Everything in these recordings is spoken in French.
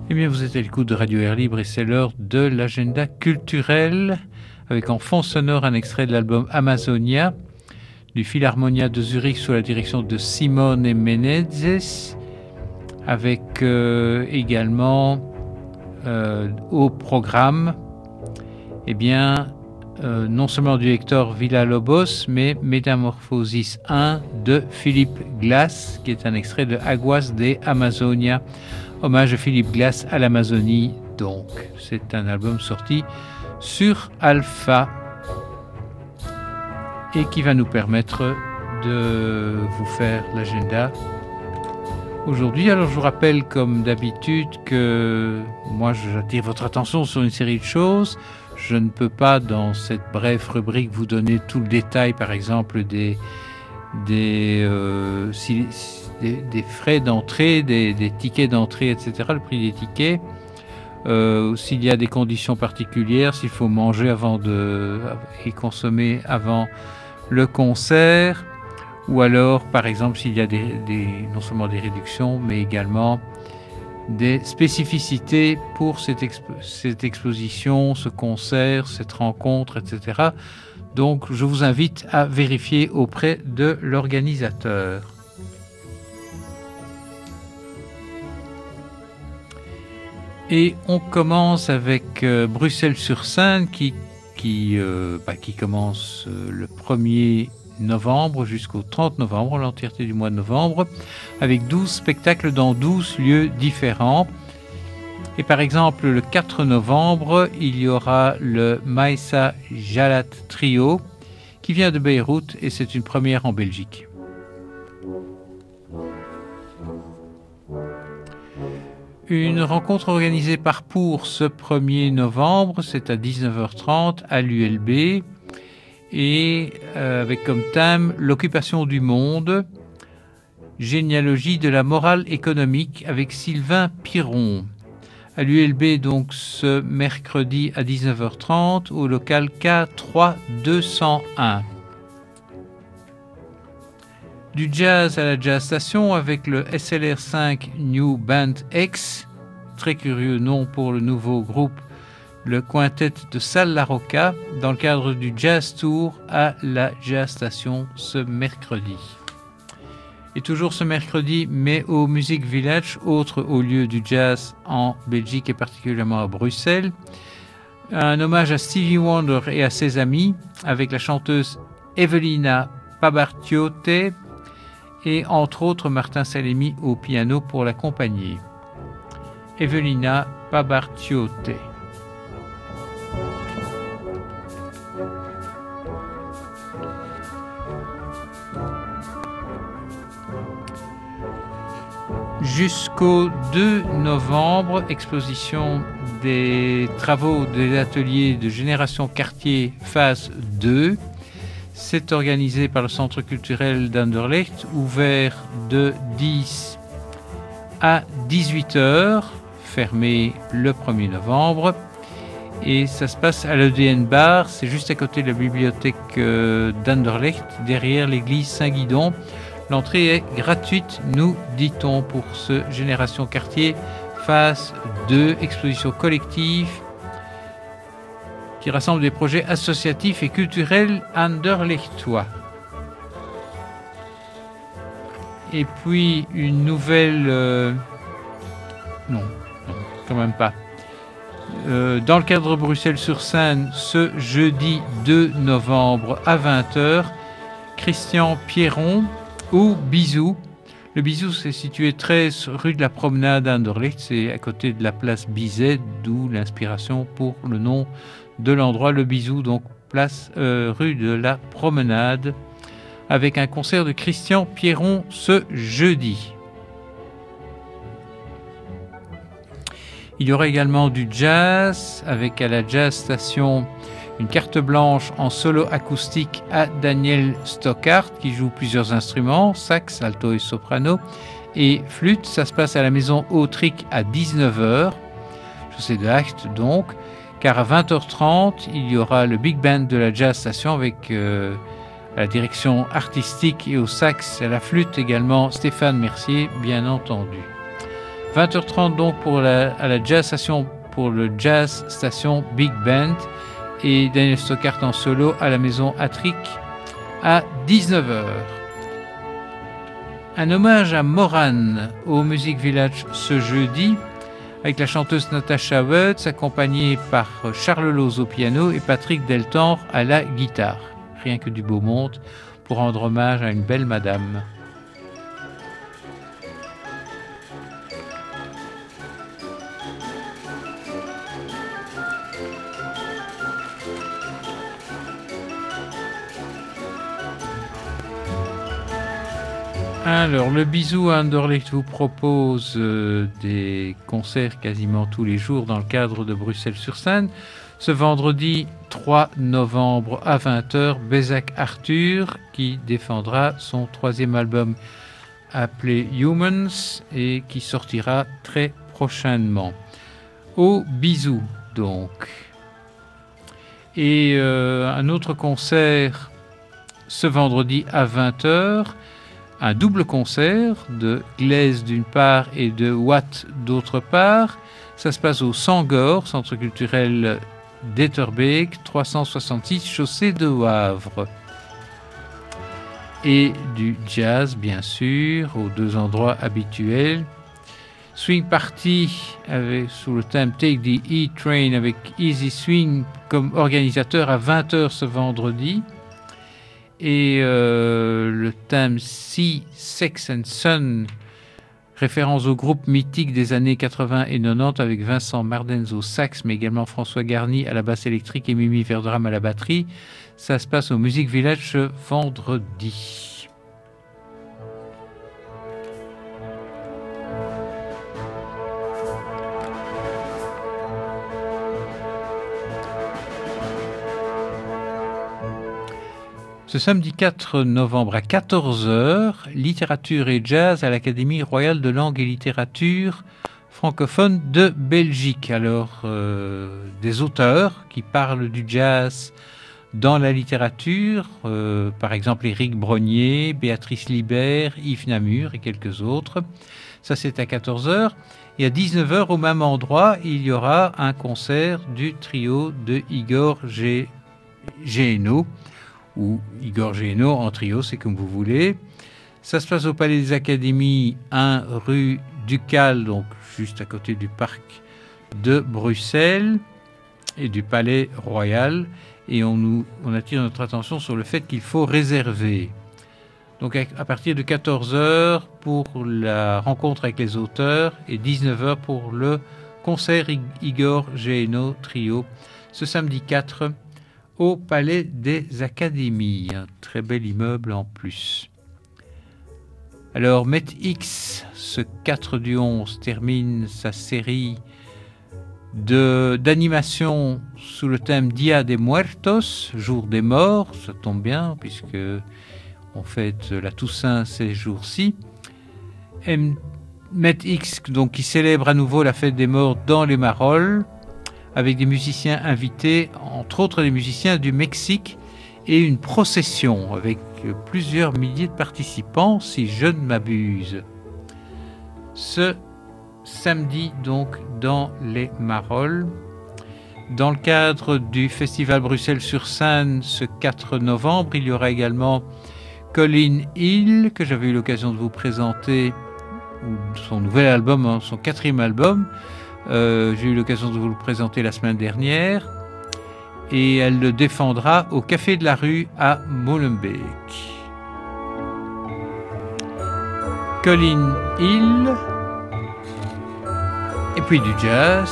Eh bien, vous êtes à l'écoute de Radio Air Libre et c'est l'heure de l'agenda culturel avec en fond sonore un extrait de l'album Amazonia du Philharmonia de Zurich sous la direction de Simone Menezes, avec également au programme non seulement du Hector Villa-Lobos, mais Métamorphosis 1 de Philippe Glass, qui est un extrait de Aguas de Amazonia, hommage de Philippe Glass à l'Amazonie. Donc, c'est un album sorti sur Alpha et qui va nous permettre de vous faire l'agenda aujourd'hui. Alors, je vous rappelle, comme d'habitude, que moi, j'attire votre attention sur une série de choses. Je ne peux pas, dans cette brève rubrique, vous donner tout le détail, par exemple, des frais d'entrée, des tickets d'entrée, etc., le prix des tickets, s'il y a des conditions particulières, s'il faut manger et consommer avant le concert, ou alors, par exemple, s'il y a non seulement des réductions, mais également des spécificités pour cette exposition, ce concert, cette rencontre, etc. Donc, je vous invite à vérifier auprès de l'organisateur. Et on commence avec Bruxelles-sur-Seine qui commence le 1er novembre jusqu'au 30 novembre, l'entièreté du mois de novembre, avec 12 spectacles dans 12 lieux différents. Et par exemple, le 4 novembre, il y aura le Maïssa Jalat Trio qui vient de Beyrouth et c'est une première en Belgique. Une rencontre organisée par Pour ce 1er novembre, c'est à 19h30 à l'ULB et avec comme thème l'occupation du monde, généalogie de la morale économique avec Sylvain Piron. À l'ULB donc ce mercredi à 19h30 au local K3201. Du jazz à la jazz station avec le SLR5 New Band X, très curieux nom pour le nouveau groupe, le quintet de Salle La Rocca, dans le cadre du Jazz Tour à la Jazz Station ce mercredi. Et toujours ce mercredi, mais au Music Village, autre haut lieu du jazz en Belgique et particulièrement à Bruxelles, un hommage à Stevie Wonder et à ses amis avec la chanteuse Evelina Pabartiote et entre autres Martin Salemi au piano pour l'accompagner. Evelina Pabartiote. Jusqu'au 2 novembre, exposition des travaux des ateliers de Génération Quartier phase 2. C'est organisé par le Centre culturel d'Anderlecht, ouvert de 10 à 18h, fermé le 1er novembre. Et ça se passe à l'EDN Bar, c'est juste à côté de la bibliothèque d'Anderlecht, derrière l'église Saint-Guidon. L'entrée est gratuite, nous dit-on, pour ce Génération Quartier phase 2, exposition collective qui rassemble des projets associatifs et culturels anderlechtois. Et puis une nouvelle... Non, quand même pas. Dans le cadre de Bruxelles-sur-Seine, ce jeudi 2 novembre à 20h, Christian Pierron au Bisou. Le Bisou, c'est situé 13 rue de la Promenade à Anderlecht, c'est à côté de la place Bizet, d'où l'inspiration pour le nom de l'endroit, le Bisou, donc place rue de la Promenade, avec un concert de Christian Pierron ce jeudi. Il y aura également du jazz, avec à la Jazz Station une carte blanche en solo acoustique à Daniel Stockhart, qui joue plusieurs instruments, sax, alto et soprano, et flûte. Ça se passe à la maison Autric à 19h, chaussée de Hacht donc, car à 20h30, il y aura le Big Band de la Jazz Station avec la direction artistique et au sax et à la flûte également Stéphane Mercier, bien entendu. 20h30 donc à la Jazz Station pour le Jazz Station Big Band et Daniel Stockart en solo à la Maison Attrick à 19h. Un hommage à Moran au Music Village ce jeudi avec la chanteuse Natasha Woods accompagnée par Charles Loz au piano et Patrick Deltemps à la guitare. Rien que du beau monde pour rendre hommage à une belle madame. Alors, le Bisou à Anderlecht vous propose des concerts quasiment tous les jours dans le cadre de Bruxelles-sur-Seine. Ce vendredi 3 novembre à 20h, Bézac Arthur qui défendra son 3e album appelé Humans et qui sortira très prochainement. Au Bisou, donc. Et un autre concert ce vendredi à 20h. Un double concert de Glaise d'une part et de Watt d'autre part. Ça se passe au Sangor, centre culturel d'Etterbeek, 366 chaussée de Wavre. Et du jazz, bien sûr, aux 2 endroits habituels. Swing Party sous le thème Take the E-Train avec Easy Swing comme organisateur à 20h ce vendredi. Et le thème Sea, Sex and Sun, référence au groupe mythique des années 80 et 90 avec Vincent Mardens au sax, mais également François Garny à la basse électrique et Mimi Verdram à la batterie. Ça se passe au Music Village ce vendredi. Ce samedi 4 novembre à 14h, littérature et jazz à l'Académie royale de langue et littérature francophone de Belgique. Alors, des auteurs qui parlent du jazz dans la littérature, par exemple Éric Brognier, Béatrice Libert, Yves Namur et quelques autres. Ça, c'est à 14h. Et à 19h, au même endroit, il y aura un concert du trio de Igor Géno, ou Igor Géno en trio, c'est comme vous voulez. Ça se passe au Palais des Académies, 1 rue Ducal, donc juste à côté du parc de Bruxelles et du Palais Royal. Et on attire notre attention sur le fait qu'il faut réserver. Donc à partir de 14h pour la rencontre avec les auteurs et 19h pour le concert Igor Géno trio, ce samedi 4 au Palais des Académies, un très bel immeuble en plus. Alors, MetX, ce 4 du 11, termine sa série d'animation sous le thème Dia de Muertos, jour des morts, ça tombe bien puisque on fête la Toussaint ces jours-ci. MetX, donc, qui célèbre à nouveau la fête des morts dans les Marolles, avec des musiciens invités, entre autres des musiciens du Mexique, et une procession avec plusieurs milliers de participants, si je ne m'abuse. Ce samedi, donc, dans les Marolles. Dans le cadre du Festival Bruxelles-sur-Seine, ce 4 novembre, il y aura également Colin Hill, que j'avais eu l'occasion de vous présenter, son nouvel album, son 4e album. J'ai eu l'occasion de vous le présenter la semaine dernière et elle le défendra au Café de la Rue à Molenbeek. Colin Hill et puis du jazz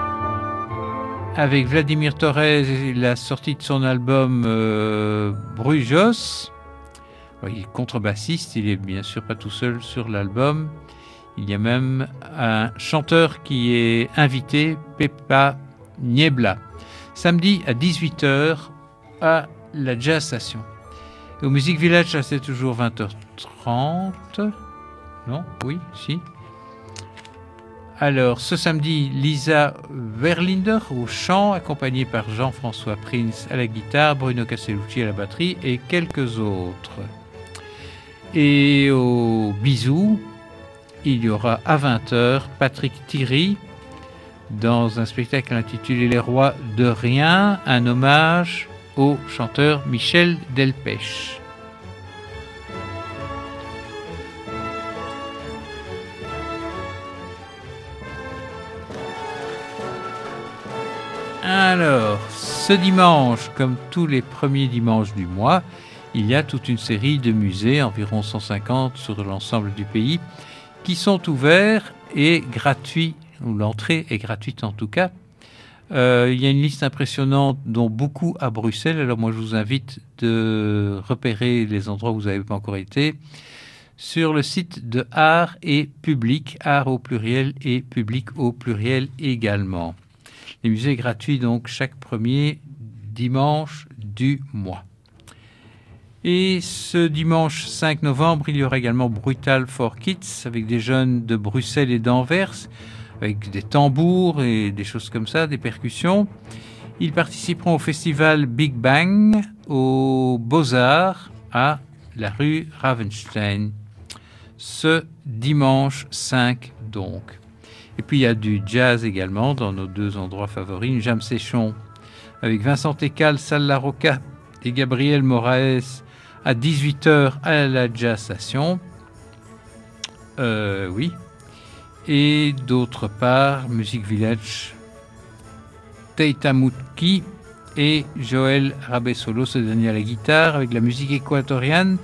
avec Vladimir Torres et la sortie de son album Brujos. Il est contrebassiste, il est bien sûr pas tout seul sur l'album. Il y a même un chanteur qui est invité, Pepa Niebla. Samedi à 18h à la Jazz Station. Et au Music Village, c'est toujours 20h30. Non? Oui? Si? Alors, ce samedi, Lisa Verlinder au chant, accompagnée par Jean-François Prince à la guitare, Bruno Castellucci à la batterie et quelques autres. Et au Bisou, il y aura à 20h Patrick Thierry dans un spectacle intitulé Les Rois de Rien, un hommage au chanteur Michel Delpech. Alors, ce dimanche, comme tous les premiers dimanches du mois, il y a toute une série de musées, environ 150 sur l'ensemble du pays, qui sont ouverts et gratuits, ou l'entrée est gratuite en tout cas. Il y a une liste impressionnante, dont beaucoup à Bruxelles. Alors moi, je vous invite de repérer les endroits où vous n'avez pas encore été sur le site de Art et Public, Art au pluriel et Public au pluriel également. Les musées gratuits, donc, chaque premier dimanche du mois. Et ce dimanche 5 novembre, il y aura également Brutal for Kids, avec des jeunes de Bruxelles et d'Anvers, avec des tambours et des choses comme ça, des percussions. Ils participeront au festival Big Bang, aux Beaux-Arts, à la rue Ravenstein, ce dimanche 5 donc. Et puis il y a du jazz également dans nos deux endroits favoris, une jam session avec Vincent Técal, Sal La Rocca et Gabriel Moraes à 18h à la Jazz Station. Oui. Et d'autre part, Music Village, Teita Mutki et Joël Rabessolo, ce dernier à la guitare, avec la musique équatorienne,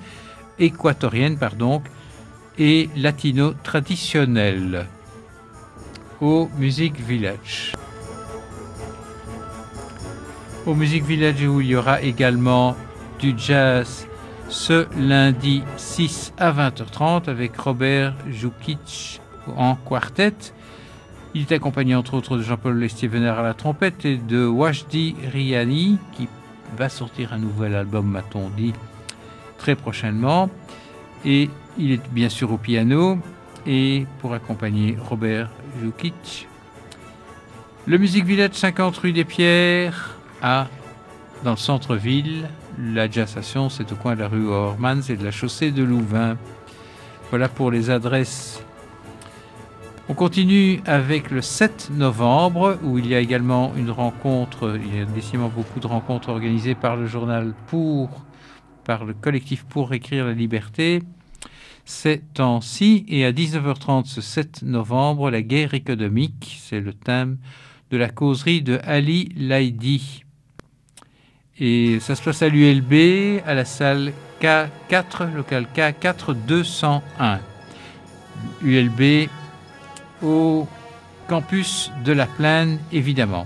et latino traditionnelle au Music Village. Au Music Village où il y aura également du jazz ce lundi 6 à 20h30 avec Robert Jukic en quartet. Il est accompagné entre autres de Jean-Paul Lestier-Venard à la trompette et de Wajdi Riani qui va sortir un nouvel album, m'a-t-on dit, très prochainement. Et il est bien sûr au piano et pour accompagner Robert Jukic. Le Music Village 50 rue des Pierres dans le centre-ville. La Jazz Station, c'est au coin de la rue Ormans et de la chaussée de Louvain. Voilà pour les adresses. On continue avec le 7 novembre, où il y a également une rencontre, il y a décidément beaucoup de rencontres organisées par le journal par le collectif Pour écrire la liberté. Ces temps-ci, et à 19h30 ce 7 novembre, la guerre économique, c'est le thème de la causerie de Ali Laïdi. Et ça se passe à l'ULB, à la salle K4, local K4 201. ULB au campus de la Plaine, évidemment.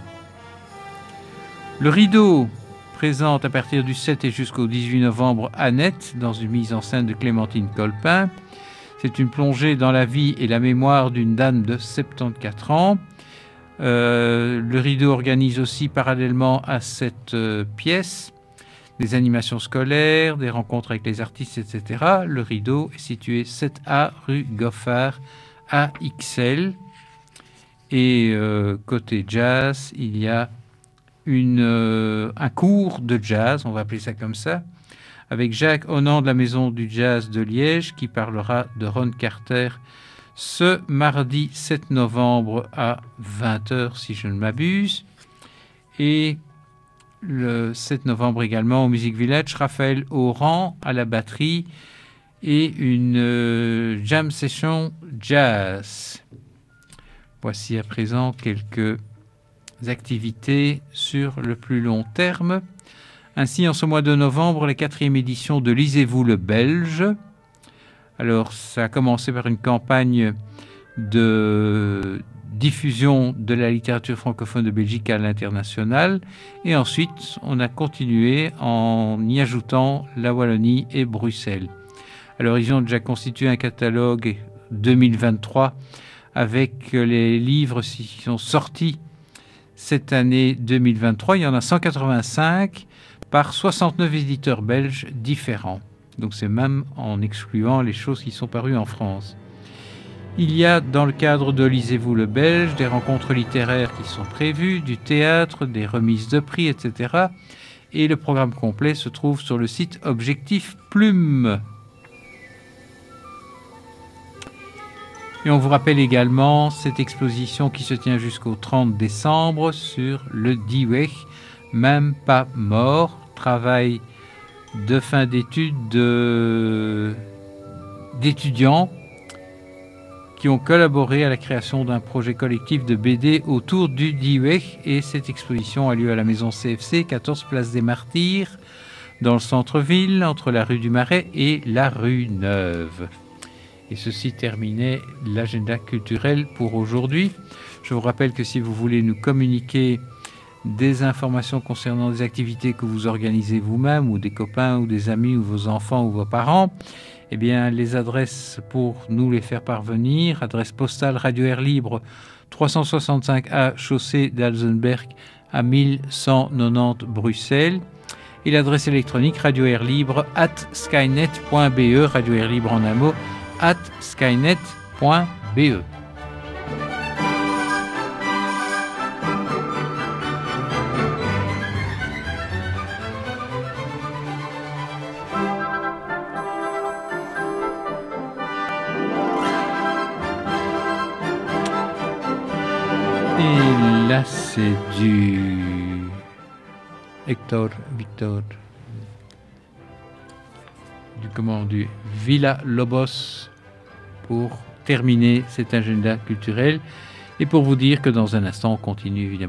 Le Rideau présente à partir du 7 et jusqu'au 18 novembre Annette, dans une mise en scène de Clémentine Colpin. C'est une plongée dans la vie et la mémoire d'une dame de 74 ans. Le Rideau organise aussi parallèlement à cette pièce des animations scolaires, des rencontres avec les artistes, etc. Le Rideau est situé 7A rue Goffard à Ixelles. Et côté jazz, il y a un cours de jazz, on va appeler ça comme ça, avec Jacques Honnan de la Maison du Jazz de Liège qui parlera de Ron Carter ce mardi 7 novembre à 20h si je ne m'abuse. Et le 7 novembre également au Music Village, Raphaël Auran à la batterie et une jam session jazz. Voici à présent quelques activités sur le plus long terme. Ainsi, en ce mois de novembre, la 4e édition de Lisez-vous le Belge. Alors, ça a commencé par une campagne de diffusion de la littérature francophone de Belgique à l'international. Et ensuite, on a continué en y ajoutant la Wallonie et Bruxelles. Alors, ils ont déjà constitué un catalogue 2023 avec les livres qui sont sortis cette année 2023. Il y en a 185 par 69 éditeurs belges différents. Donc c'est même en excluant les choses qui sont parues en France. Il y a dans le cadre de Lisez-vous le Belge des rencontres littéraires qui sont prévues, du théâtre, des remises de prix, etc. Et le programme complet se trouve sur le site Objectif Plume. Et on vous rappelle également cette exposition qui se tient jusqu'au 30 décembre sur le Diwech, même pas mort, travail de fin d'études d'étudiants qui ont collaboré à la création d'un projet collectif de BD autour du Diwech. Et cette exposition a lieu à la maison CFC, 14 place des Martyrs, dans le centre-ville, entre la rue du Marais et la rue Neuve. Et ceci terminait l'agenda culturel pour aujourd'hui. Je vous rappelle que si vous voulez nous communiquer des informations concernant des activités que vous organisez vous-même, ou des copains, ou des amis, ou vos enfants, ou vos parents, eh bien, les adresses pour nous les faire parvenir: adresse postale Radio Air Libre, 365A, chaussée d'Alzenberg, à 1190 Bruxelles. Et l'adresse électronique radioairlibre@skynet.be, Radio Air Libre en un mot, @skynet.be. Et là, c'est du Hector Victor, du Villa Lobos pour terminer cet agenda culturel. Et pour vous dire que dans un instant, on continue évidemment